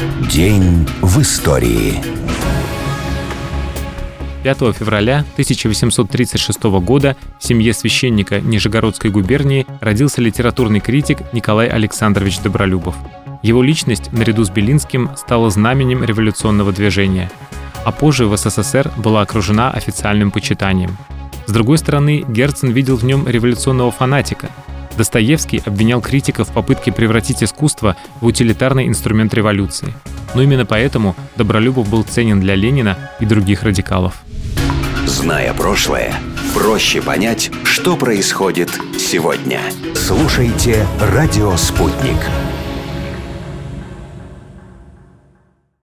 День в истории. 5 февраля 1836 года в семье священника Нижегородской губернии родился литературный критик Николай Александрович Добролюбов. Его личность, наряду с Белинским, стала знаменем революционного движения, а позже в СССР была окружена официальным почитанием. С другой стороны, Герцен видел в нем революционного фанатика. Достоевский обвинял критика в попытке превратить искусство в утилитарный инструмент революции. Но именно поэтому Добролюбов был ценен для Ленина и других радикалов. Зная прошлое, проще понять, что происходит сегодня. Слушайте «Радио Спутник».